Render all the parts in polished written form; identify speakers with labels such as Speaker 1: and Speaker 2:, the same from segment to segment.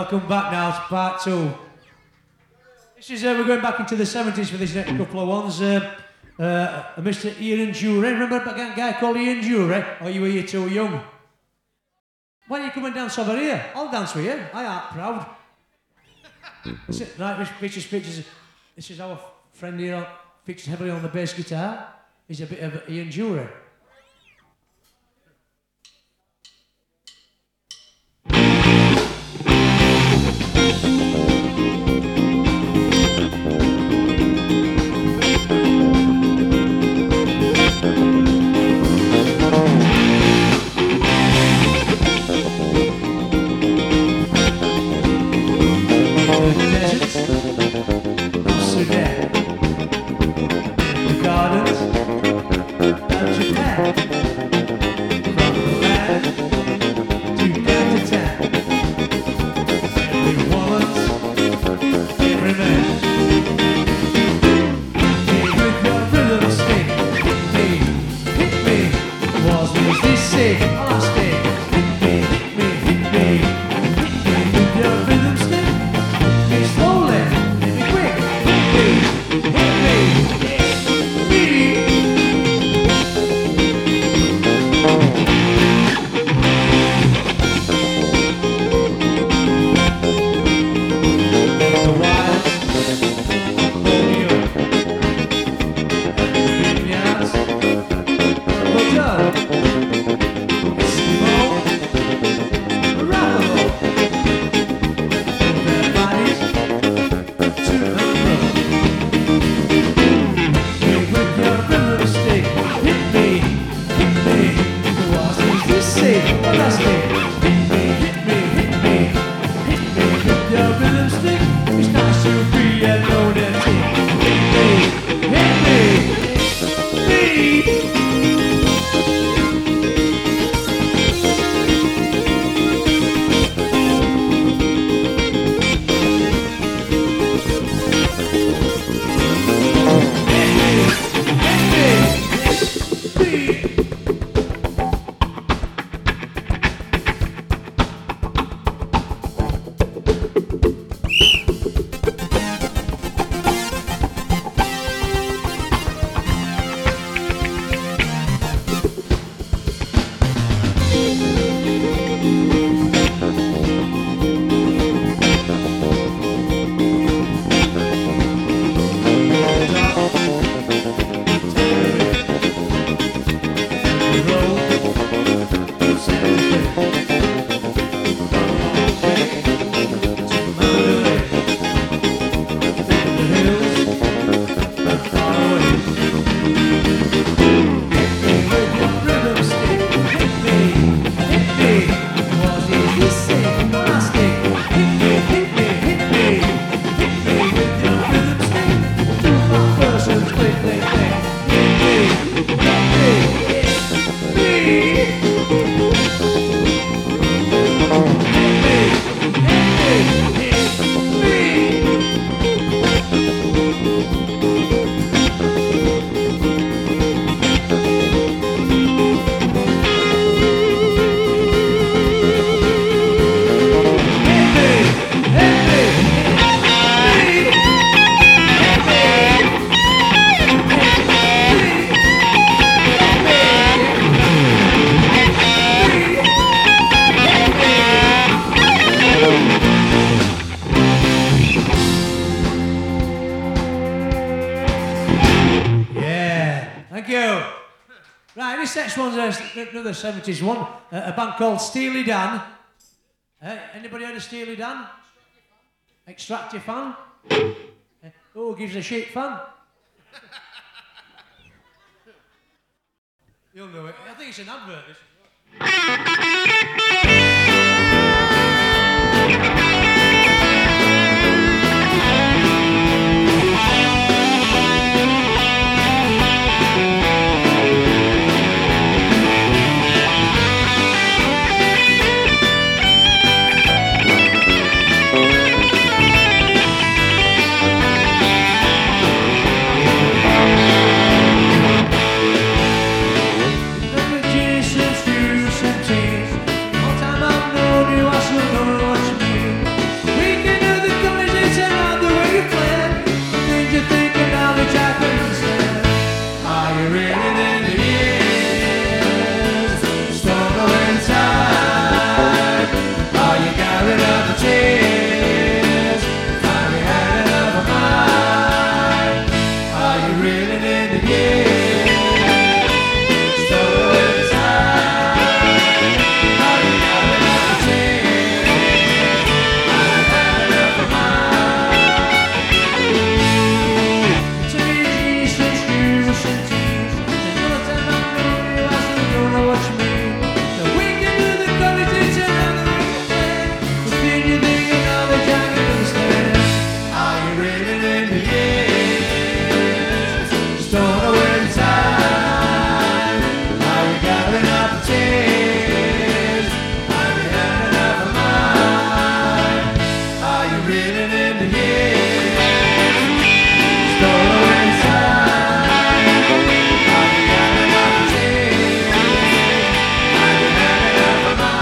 Speaker 1: Welcome back now to part two. This is we're going back into the 70s for this next couple of ones. Mr. Ian Jury. Remember a guy called Ian Jury? Or you were you too young? Why don't you come and dance over here? I'll dance with you. I aren't proud. Right, pictures. This is our friend here, featured heavily on the bass guitar. He's a bit of Ian Jury. Another 70s one, a band called Steely Dan. Anybody heard of Steely Dan? Extract your fan? Oh, gives a shit fan? You'll know it. I think it's an advert. in the years. Stone away the time. Are you gathering up the tears? Are you handing up a mind? Are you reeling in the years? Stone away the time. Are you gathering up the tears? Are you handing up a mind?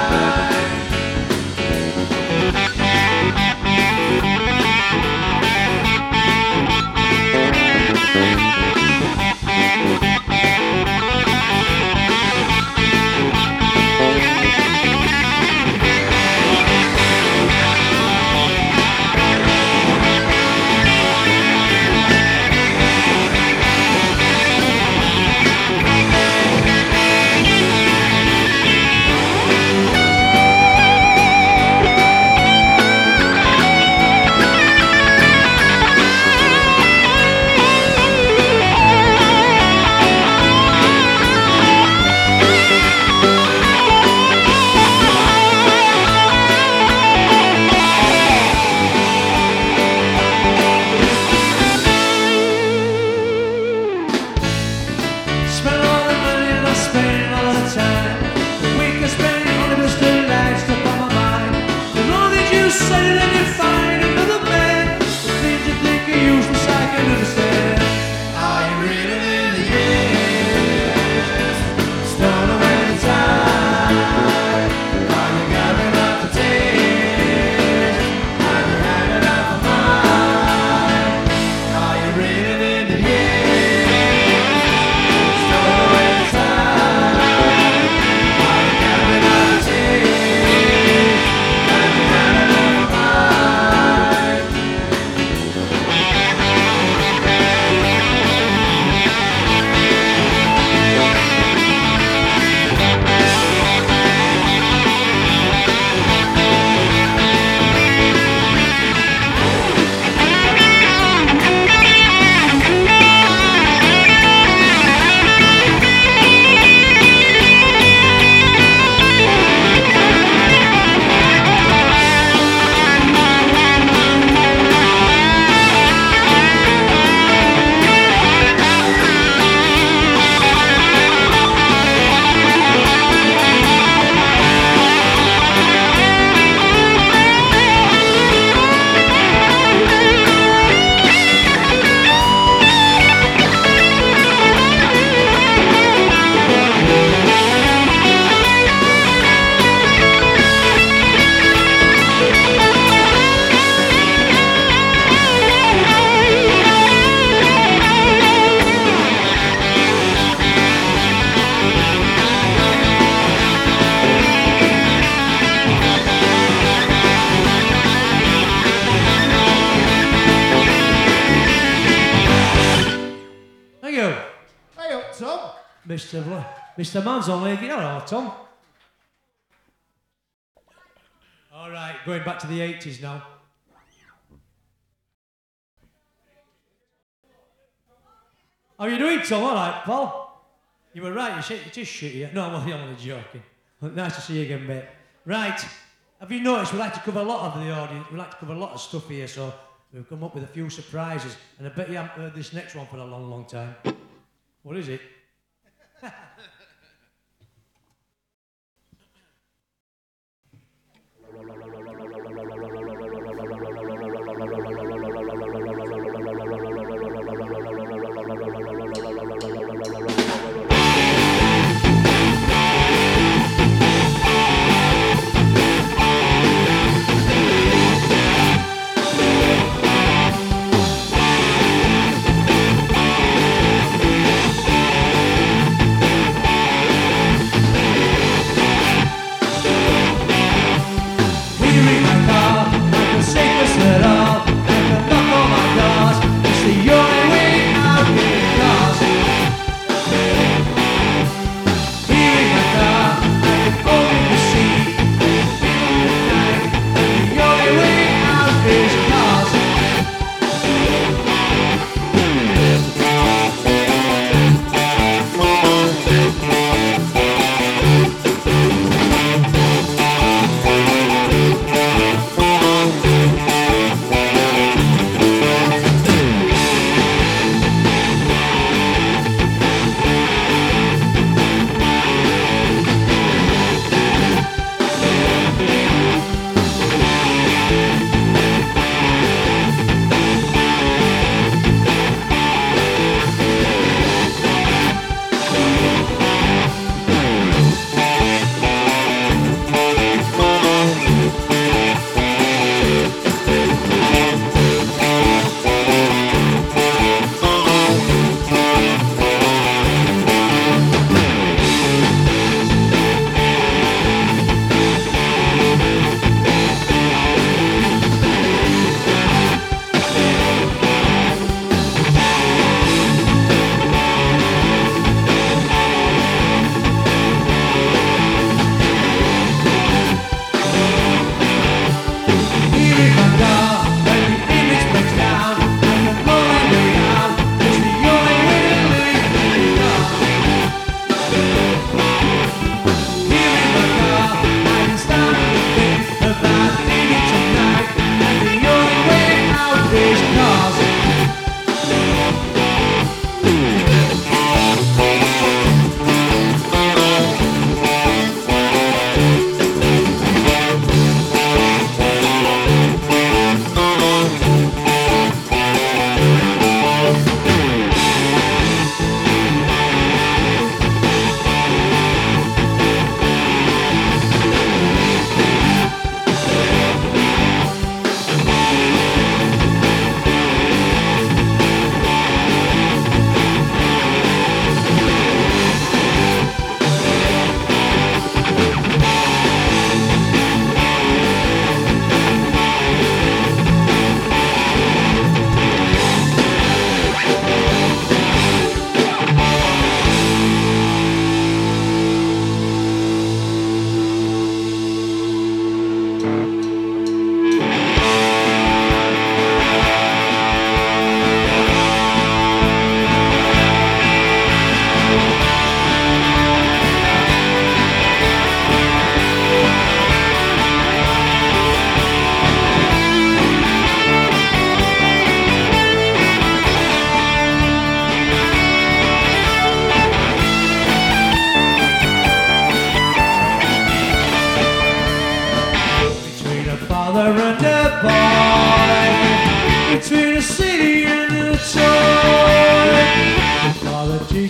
Speaker 1: Spend all the money and I spend all the time. The week I spend only was the life stuck on my mind. The more that you said it and you find another man, the things you think are useless I can understand. Are you reeling in the years? Stone away the time. Are you gathering up the tears? Are you handing up a mind? Are you reeling in the years? Stone away the time. Are you gathering up the tears? Are you handing up a mind? Thank you.
Speaker 2: Hey up, Tom.
Speaker 1: Mr. Man's on league. Hello, Tom. All right, going back to the 80s now. How are you doing, Tom? All right, Paul? You were right, you just shit you. No, I'm only joking. Nice to see you again, mate. Right, have you noticed we like to cover a lot of the audience, we like to cover a lot of stuff here, so we've come up with a few surprises, and I bet you haven't heard this next one for a long, long time. What is it?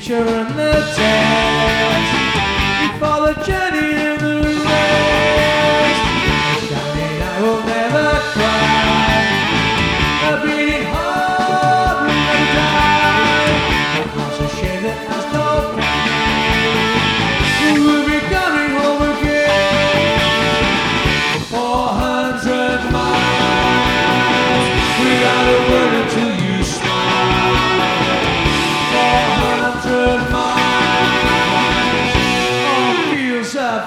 Speaker 1: teacher and the test. For the journey and the rest. Shining, I will never cry. A beating heart will never die. My heart's a shame that has no pain. We will be coming home again. 400 miles without a word until you smile. 400 miles, all feels of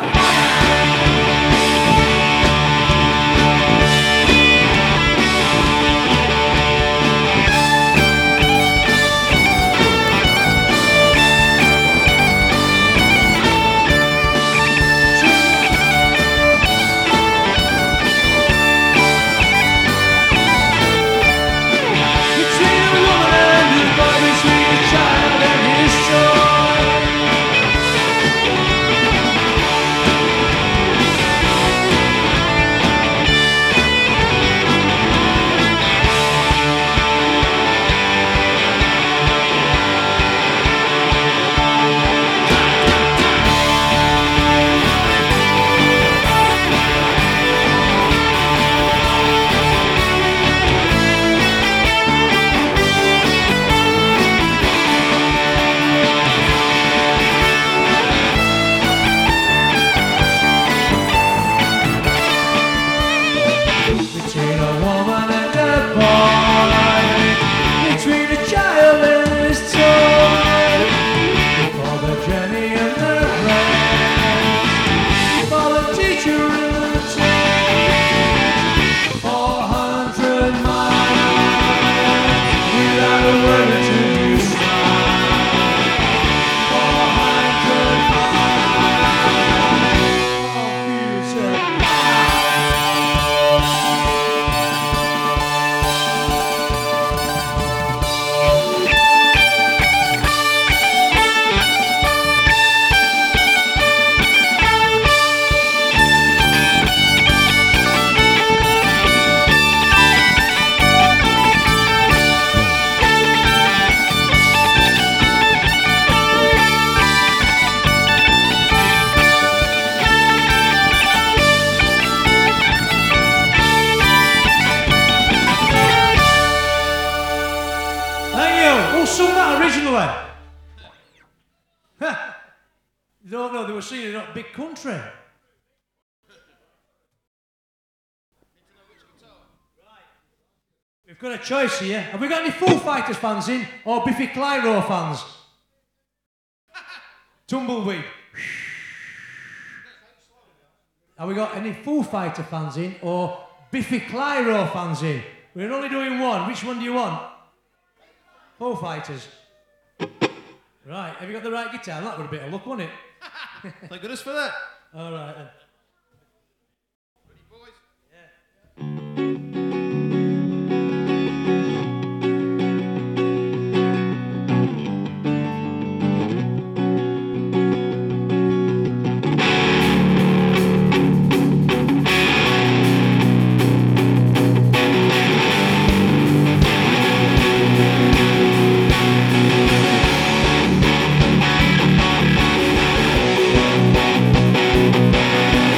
Speaker 1: no, they were singing it Big Country. We've got a choice here. Have we got any Foo Fighters fans in or Biffy Clyro fans? Tumbleweed. Have we got any Foo Fighter fans in or Biffy Clyro fans in? We're only doing one. Which one do you want? Foo Fighters. Right, have you got the right guitar? That would have been a bit of luck, wasn't it?
Speaker 2: Thank goodness for that.
Speaker 1: All right then.
Speaker 2: Ready, boys?
Speaker 3: Yeah.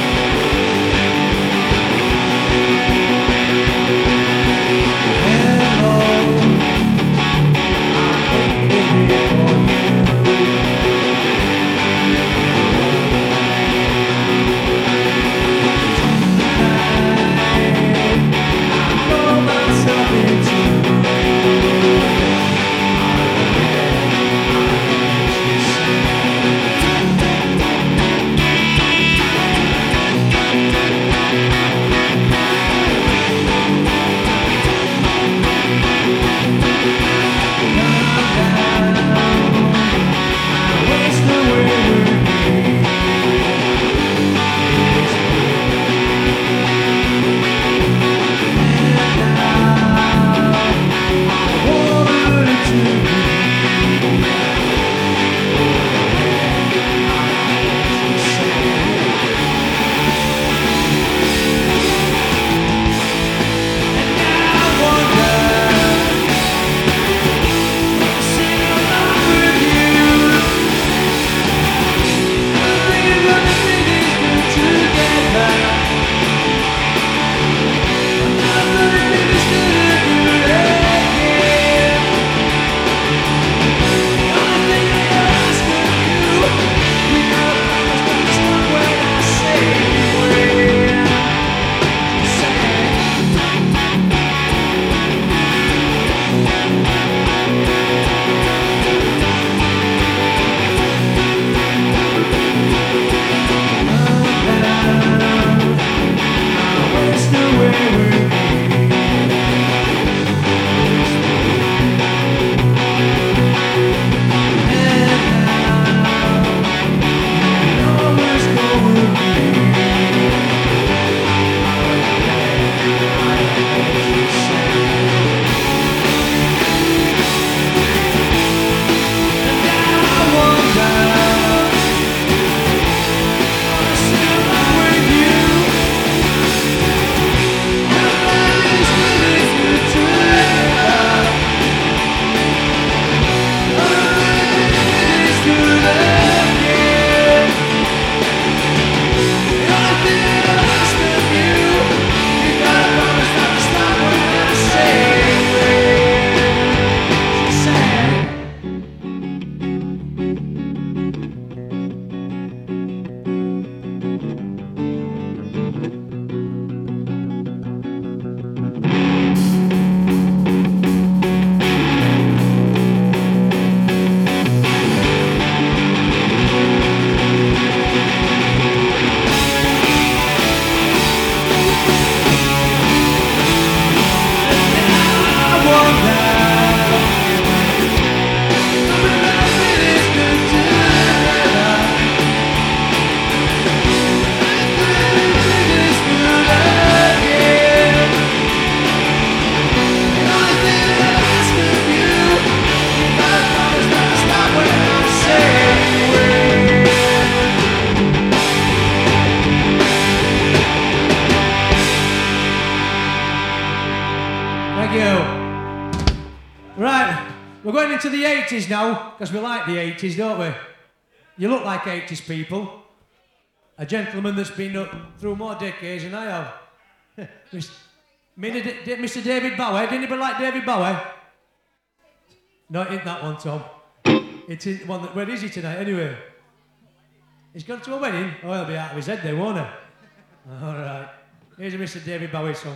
Speaker 1: Right, we're going into the 80s now, because we like the 80s, don't we? You look like 80s people. A gentleman that's been through more decades than I have. Mr. David Bowie. Did anybody like David Bowie? No, it ain't that one, Tom. It is one that, where is he tonight, anyway? He's gone to a wedding? Oh, he'll be out of his head there, won't he? All right. Here's a Mr. David Bowie song.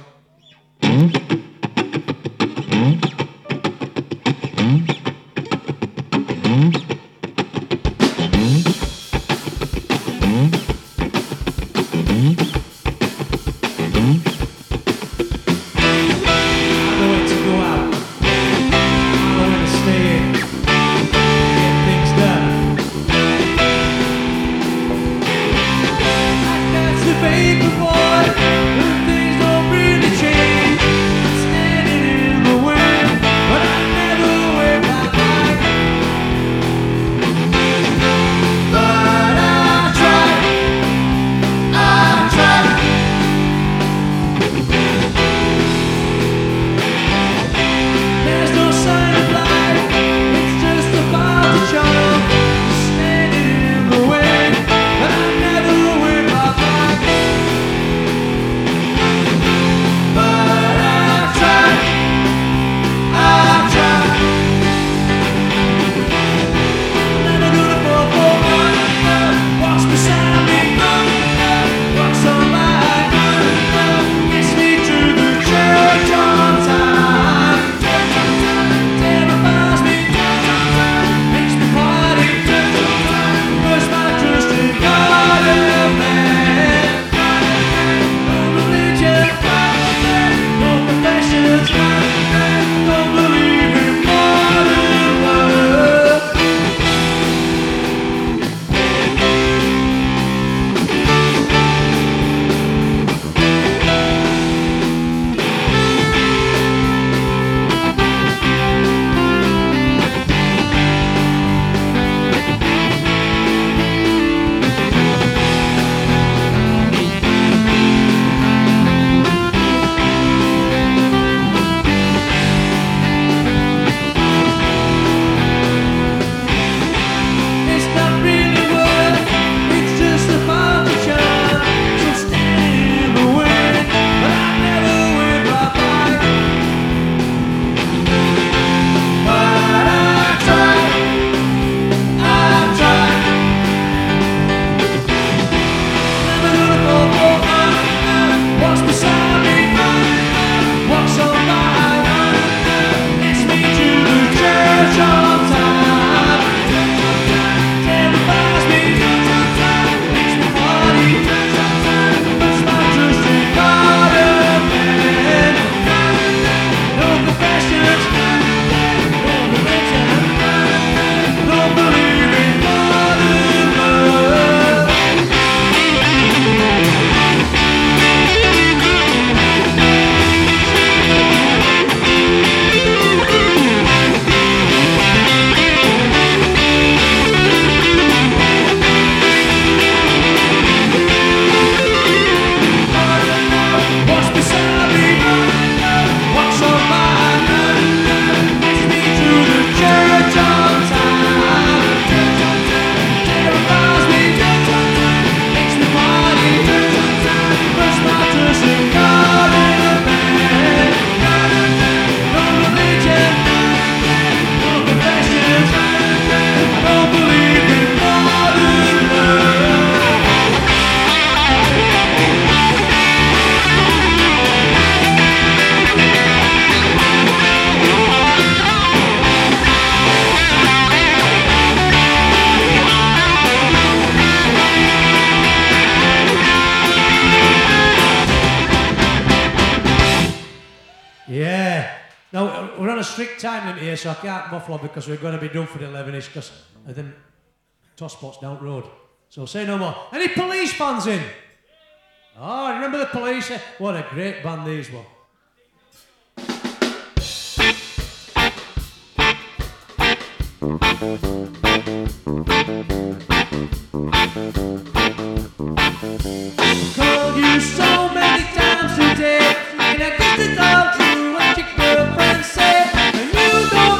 Speaker 1: Strict time limit here, so I can't muffle because we're going to be done for the 11ish because of them toss spots down the road. So say no more. Any Police fans in? Oh, remember the Police? What a great band these were. Called you so many times today, and I guess it's all true what your girlfriend said, and you don't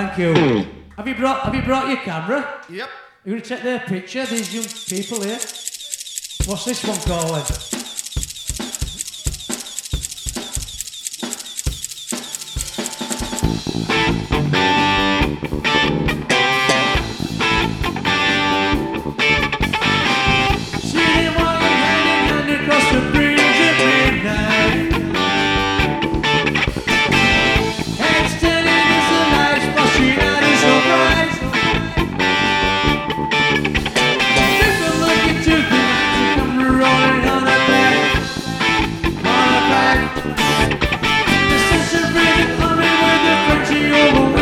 Speaker 1: Thank you. Have you brought your camera?
Speaker 2: Yep.
Speaker 1: You're going to take their picture, these young people here. What's this one called? Sitting walking hand in hand across the bridge at midnight. Heads turning as the lights flashing out is so bright. People looking to the camera rolling on her back. On her back. The sense of rhythm coming with the frenzy overwhelming.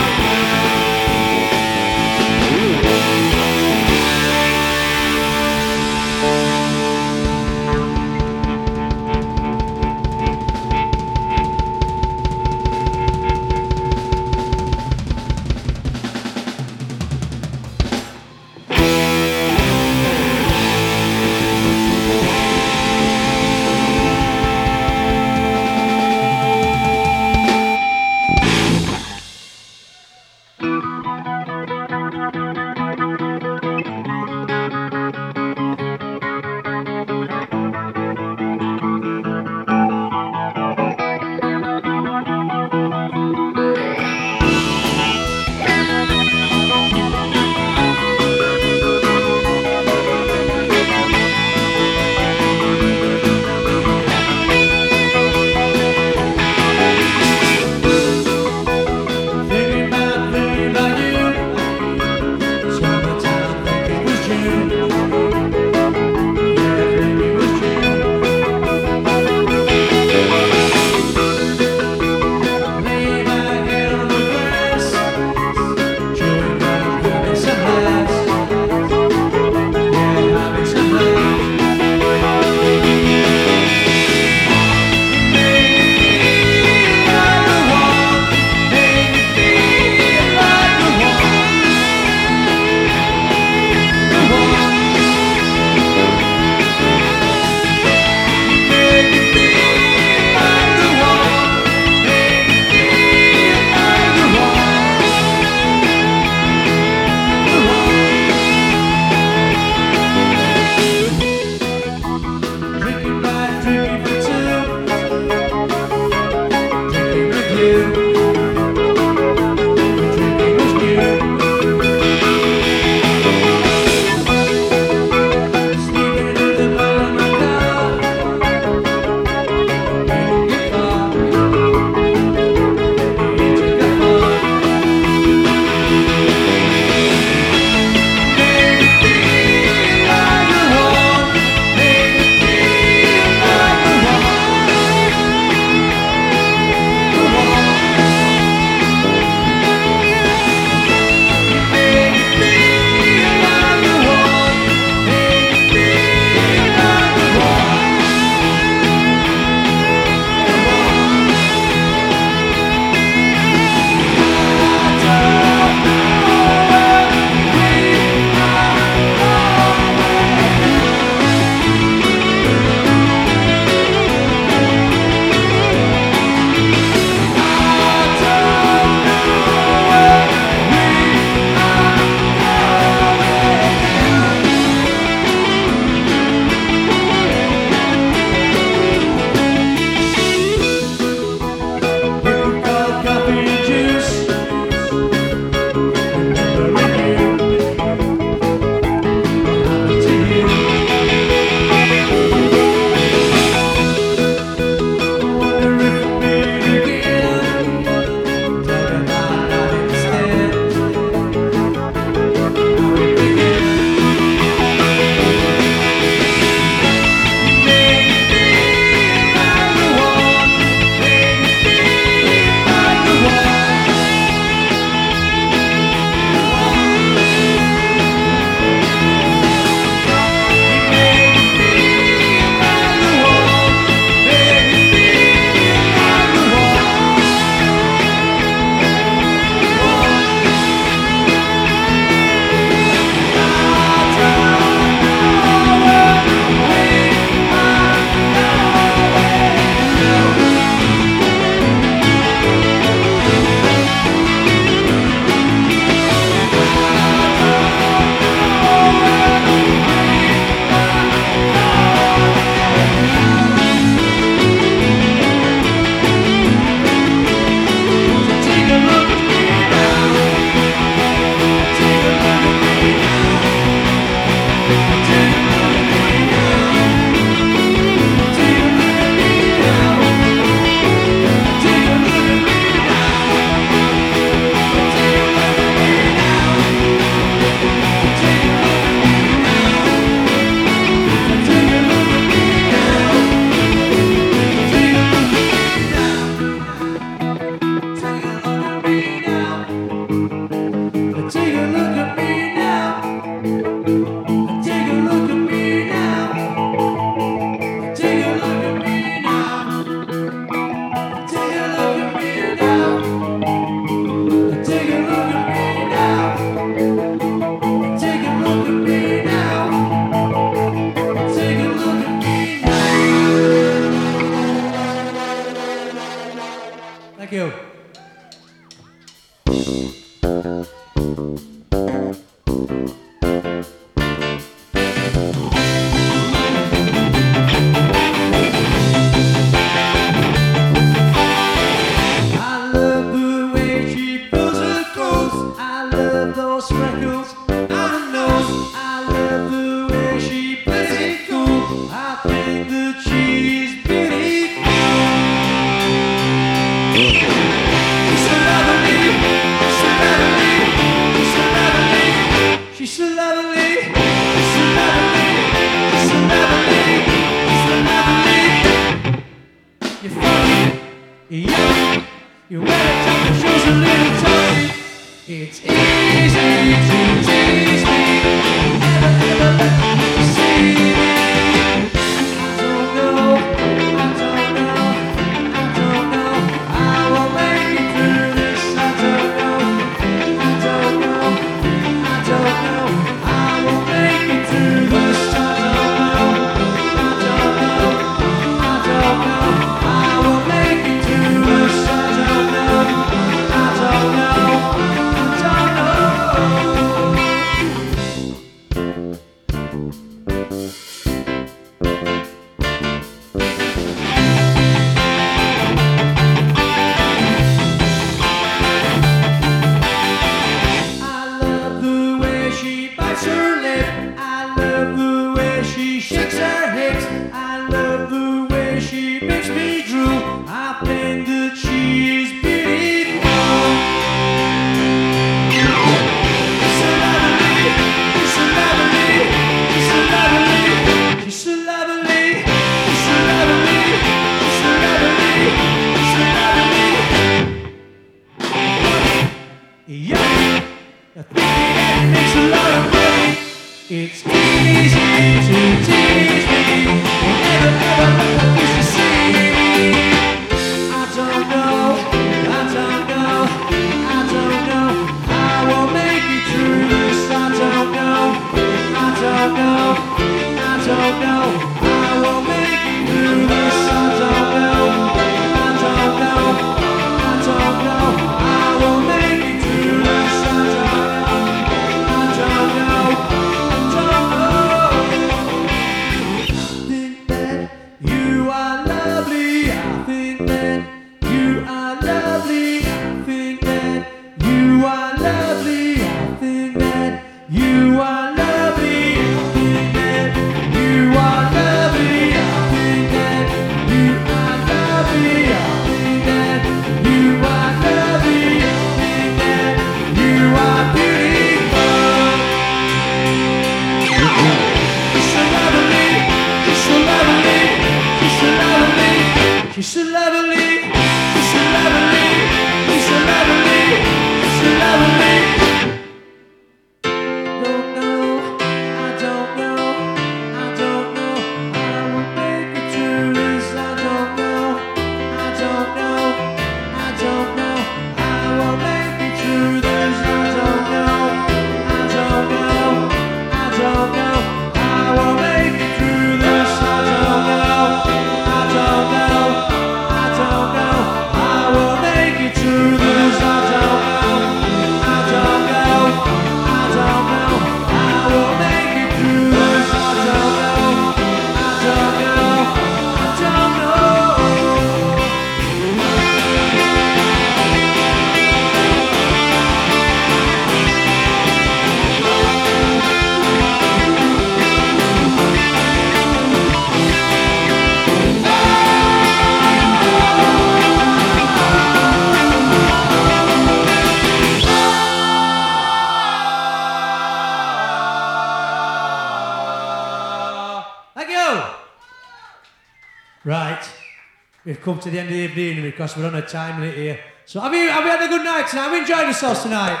Speaker 1: Right, we've come to the end of the evening because we're on a time limit here. So have we had a good night tonight? Have we enjoyed yourselves tonight?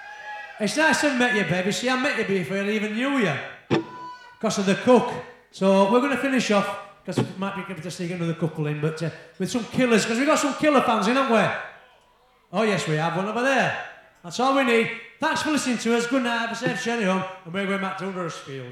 Speaker 1: It's nice to have met you, baby. See, I met you before I even knew you. Because of the cook. So we're going to finish off, because we might be able to sneak another couple in, but with some killers, because we've got some killer fans in, haven't we? Oh yes, we have, one over there. That's all we need. Thanks for listening to us. Good night, have a safe journey home, and we're going back to Huddersfield.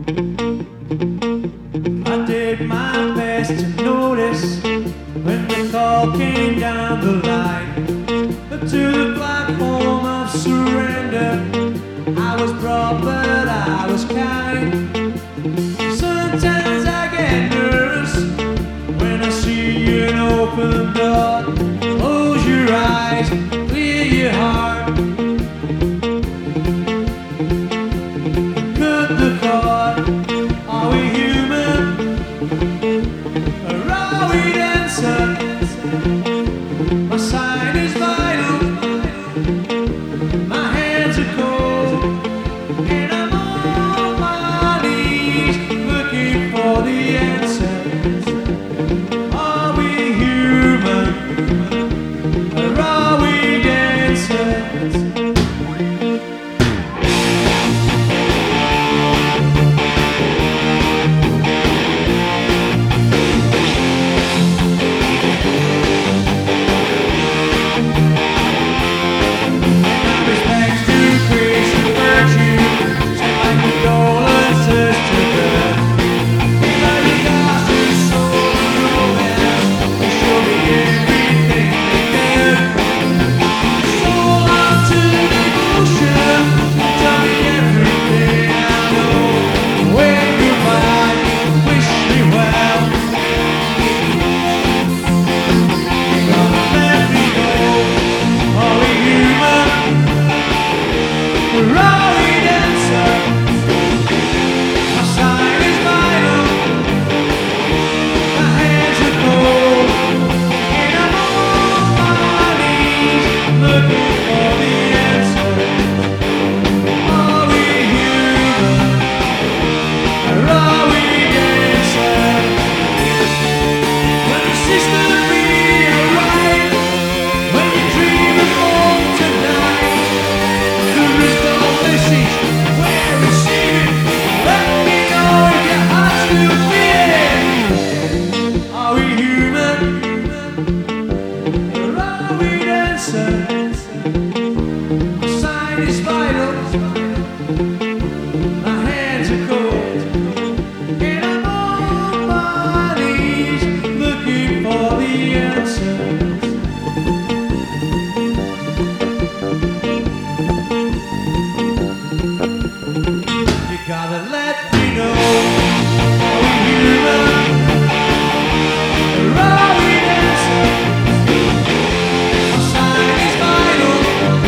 Speaker 1: I did my best to notice when you talking down the line to the platform of surrender. I was broad, but I was kind. Sometimes I get nervous when I see an open door. Close your eyes, clear your heart. Cut the cord. Are we human? Or are we dancer? My sign is vital. My hands are cold. And I'm on my knees looking for the answer. Are we human? Or are we dancers? Respects to grace and virtue, send my condolences to them. In my regards to soul and romance, they show me everything they can. Soul out to devotion, tell me everything I know. Wave goodbye, wish me well. You're gonna let me go. Are we human? Or are we dancer? My sign is vital. My hands are cold. And I'm on my knees looking for the answer. Are we human? Or are we dancers? When your sister be alright, when you dream of home tonight, there is no message we're receiving. Let me know if your heart's still beating. Are we human? Or are we dancers? My sign is vital. My hands are cold. And I'm on my knees looking for the answers. You gotta let me know. Are we human? Or are we dancers? My sign is vital.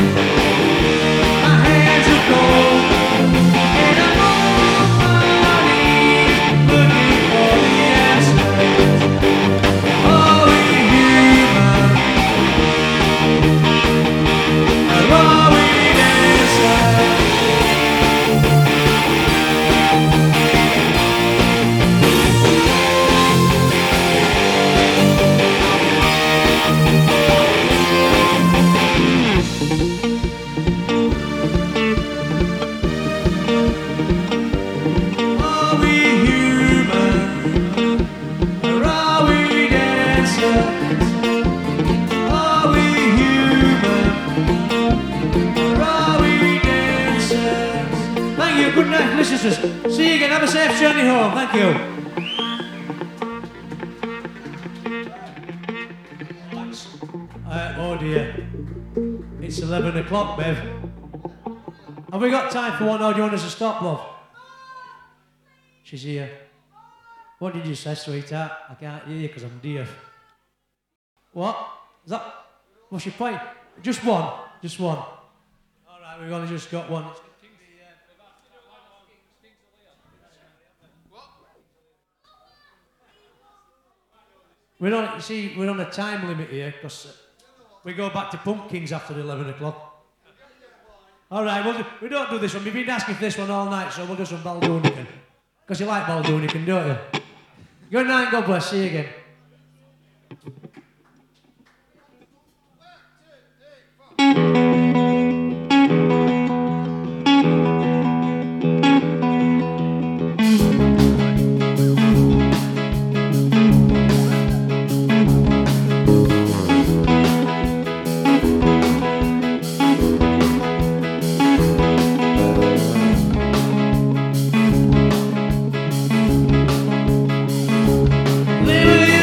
Speaker 1: My hands are cold. And I'm on my knees looking for the answers. Are we human? Or are we dancers? Are we human? Or are we dancers? Are we human? Or are we dancers? Thank you. Good night, listeners. See you again. Have a safe journey home. Thank you. Oh dear. It's 11 o'clock, Bev. Have we got time for one, or do you want us to stop, love? She's here. What did you say, sweetheart? I can't hear you because I'm deaf. What? Is that... What's your point? Just one. Just one. All right, we've only just got one. We're on, you see, we're on a time limit here because we go back to Pumpkins after 11 o'clock. All right, we don't do this one. We've been asking for this one all night, so we'll do some Baldunican. Because you like Baldunican, don't you? Good night, God bless. See you again. Living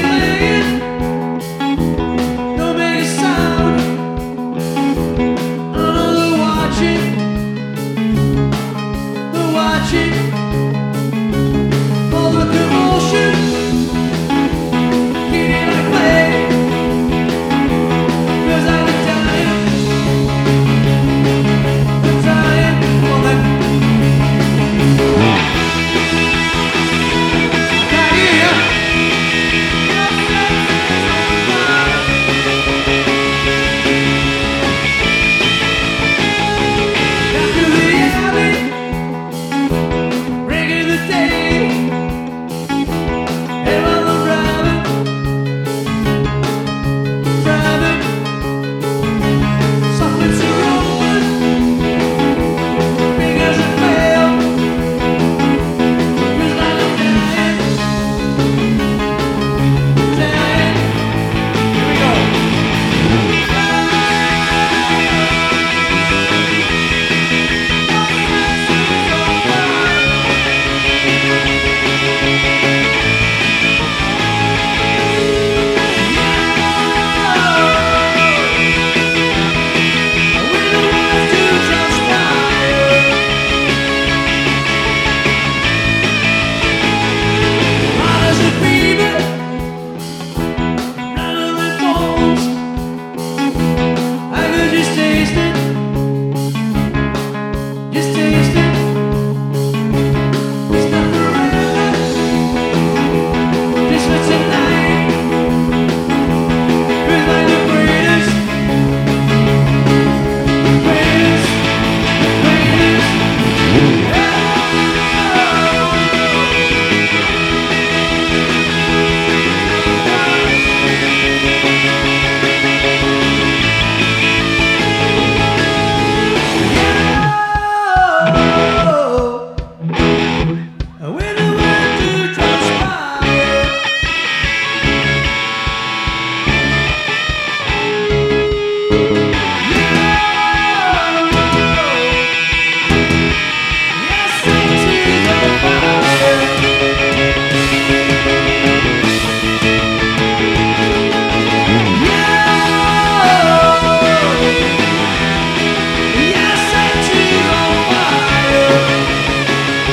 Speaker 1: bones. I could just taste it. Just taste it. It's not forever. Just for tonight. Feels like the greatest. Greatest. Greatest. When the world do transpire. Yes, into the fire. Yes, into the fire.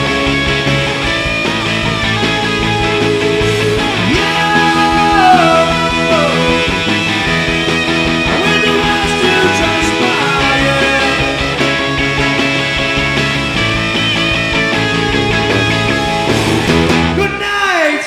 Speaker 1: When the world do transpire. Good night.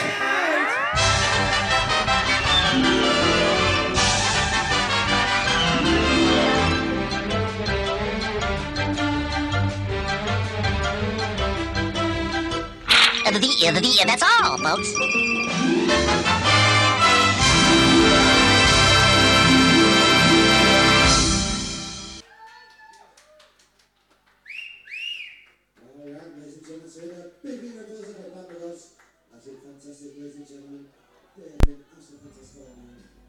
Speaker 3: That's all, folks.
Speaker 4: Alright, ladies and gentlemen, so a big applause for Barbados. Absolutely fantastic, ladies and gentlemen. They're an absolutely fantastic.